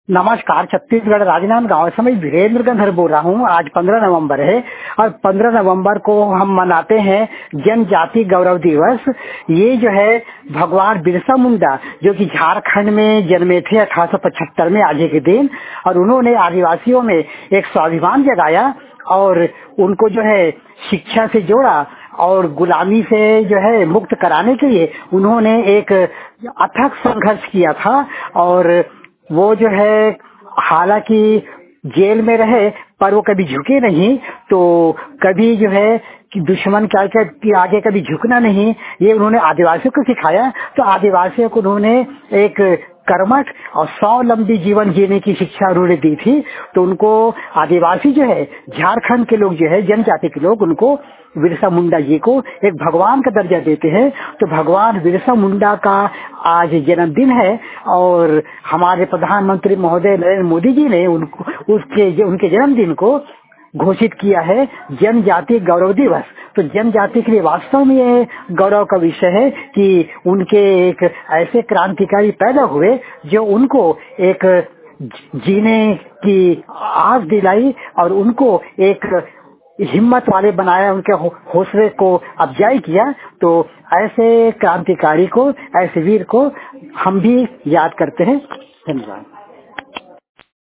नमस्कार। छत्तीसगढ़ राजनांदगांव से मैं वीरेंद्र गंधर बोल रहा हूँ। आज 15 नवंबर है और 15 नवंबर को हम मनाते हैं जनजाति गौरव दिवस। ये जो है भगवान बिरसा मुंडा जो कि झारखंड में जन्मे थे 1875 में आज के दिन, और उन्होंने आदिवासियों में एक स्वाभिमान जगाया और उनको जो है शिक्षा से जोड़ा और गुलामी से जो है मुक्त कराने के लिए उन्होंने एक अथक संघर्ष किया था। और वो जो है हालांकि जेल में रहे पर वो कभी झुके नहीं, तो कभी जो है कि दुश्मन के आगे कभी झुकना नहीं, ये उन्होंने आदिवासियों को सिखाया। तो आदिवासियों को उन्होंने एक कर्मठ और स्वावलंबी जीवन जीने की शिक्षा उन्होंने दी थी। तो उनको आदिवासी जो है झारखंड के लोग जो है जनजाति के लोग उनको बिरसा मुंडा जी को एक भगवान का दर्जा देते हैं। तो भगवान बिरसा मुंडा का आज जन्मदिन है और हमारे प्रधानमंत्री महोदय नरेंद्र मोदी जी ने उनके जन्मदिन को घोषित किया है जनजाति गौरव दिवस। तो जनजाति के लिए वास्तव में ये गौरव का विषय है कि उनके एक ऐसे क्रांतिकारी पैदा हुए जो उनको एक जीने की आस दिलाई और उनको एक हिम्मत वाले बनाया, उनके हौसले को अफजाई किया। तो ऐसे क्रांतिकारी को, ऐसे वीर को हम भी याद करते हैं। धन्यवाद।